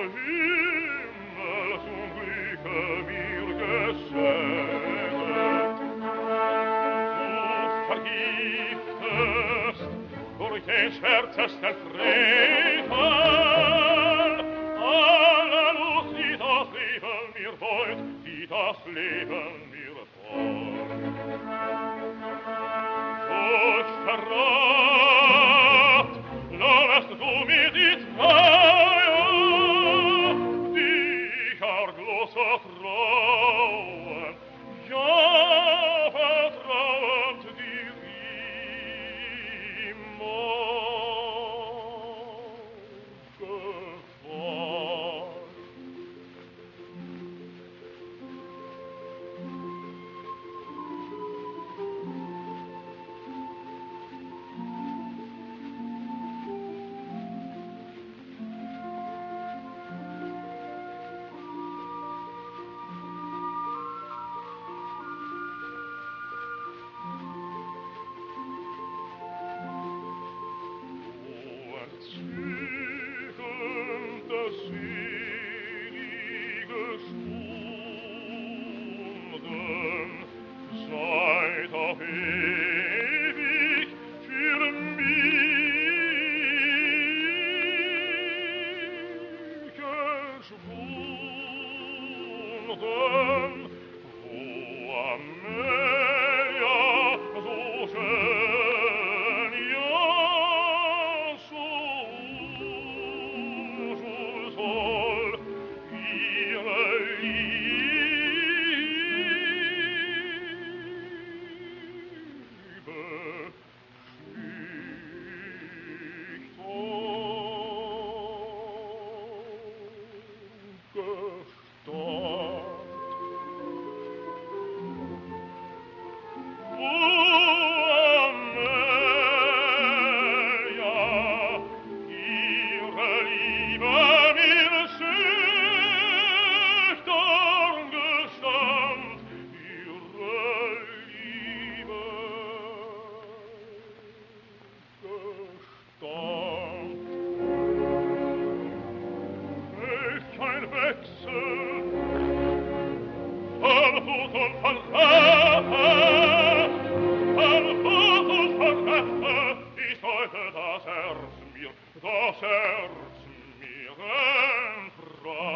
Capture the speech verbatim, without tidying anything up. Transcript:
Himmel zum Glücke mir geschenkt. Du vergiftest durch den schwärzesten Frevel alle Lust, die das Leben mir wollt, die das Leben mir wollt. Durch Verrat lohnest du mir die Treue, die arglose Frauen, ja, vertrauend dir immer gefallen. Das Herz mir entfreit.